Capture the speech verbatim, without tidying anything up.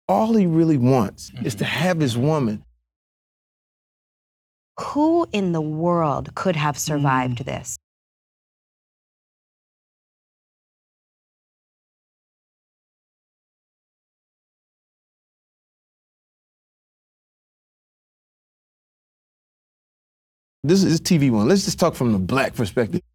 All he really wants is to have his woman. Who in the world could have survived mm. this? This is T V One. Let's just talk from the black perspective.